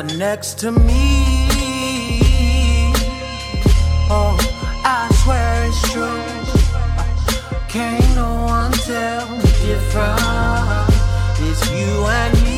you're next to me. Oh, I swear it's true. Can't no one tell me different. It's you and me.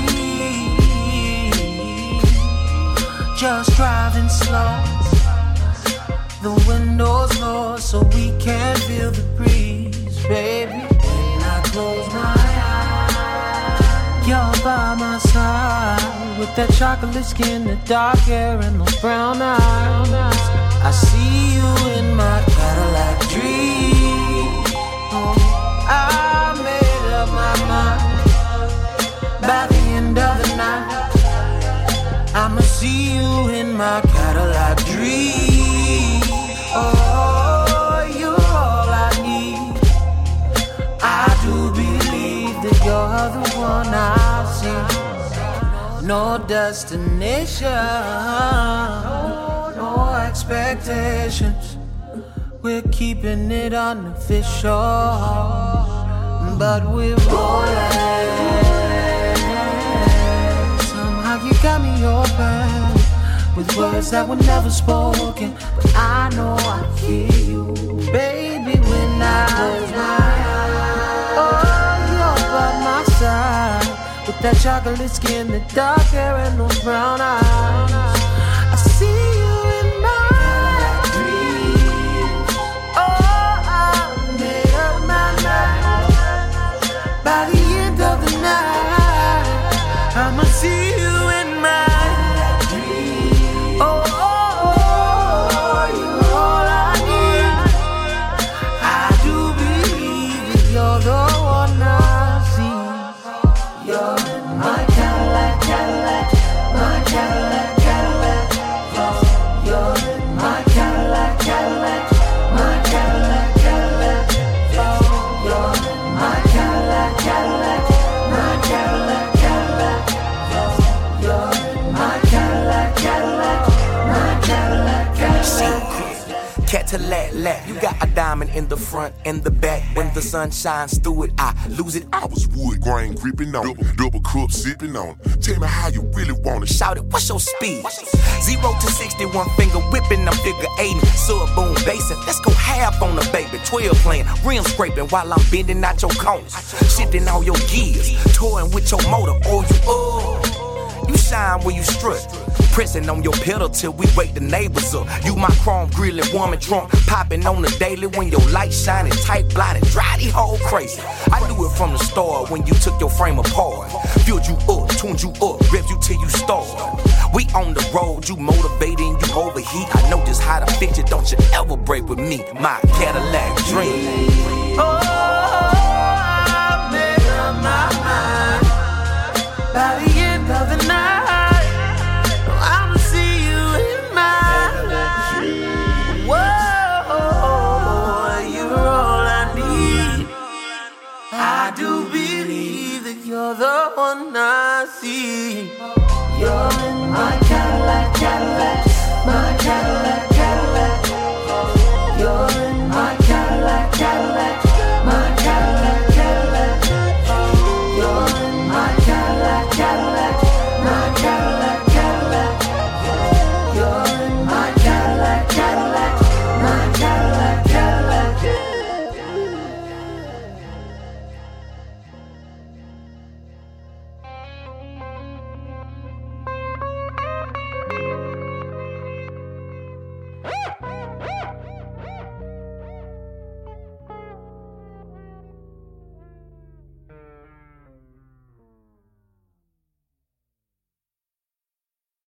Just driving slow. The windows low so we can feel the breeze, baby. When I close my eyes, you're by my side. With that chocolate skin, the dark hair, and those brown eyes. I see you in my Cadillac dream. Oh, I made up my mind. By the end of the night, I'ma see you in my Cadillac dream. Oh, you're all I need. I do believe that you're the one I've seen. No destination, no expectations. We're keeping it unofficial, but we're rolling. Somehow you got me open with words that were never spoken, but I know I hear you, baby, when I close my eyes. Oh, you're by my side, with that chocolate skin, the dark hair, and those brown eyes. I see you in my dreams. Oh, I made up my mind. By the end of the night, I'ma see you in my dreams. Oh, you're all I need. I do believe that you're the one I see. You're in my Cadillac, Cadillac, my Cadillac, Cadillac. You're in my Cadillac, Cadillac, my Cadillac, Cadillac. You're in my Cadillac, Cadillac, my Cadillac, Cadillac. You're in my Cadillac, Cadillac, my Cadillac, Cadillac. Cadillac, you got a diamond in the front and the back. When the sun shines through it, I lose it. I was wood grain gripping on, double cup sipping on. Tell me how you really want it. Shout it, what's your speed? 0 to 60, one finger whipping, I'm figure 80. Sub boom basing, let's go half on the baby. 12 playing, rim scraping while I'm bending out your corners. Shifting all your gears, toying with your motor. Oh, you shine when you strut. Pressing on your pedal till we wake the neighbors up. You my chrome grilling woman drunk, popping on the daily when your light shining tight, blinding, dry these whole crazy. I knew it from the start when you took your frame apart. Filled you up, tuned you up, revved you till you start. We on the road, you motivating, you overheat. I know just how to fix it, don't you ever break with me. My Cadillac dream. Oh, I made up my mind. By the end of the night, I'ma see you in my dream. Whoa, you're all I need. I do believe that you're the one I see. You're in my Cadillac, Cadillac, my Cadillac.